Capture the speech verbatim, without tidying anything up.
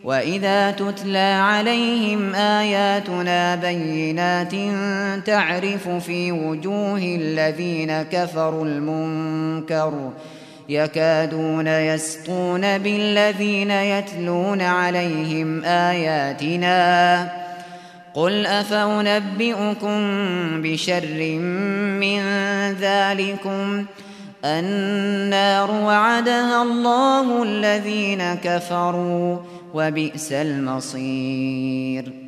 وإذا تتلى عليهم آياتنا بينات تعرف في وجوه الذين كفروا المنكر يكادون يسطون بالذين يتلون عليهم آياتنا قل أفأنبئكم بشر من ذلكم النار وعدها الله الذين كفروا وبئس المصير.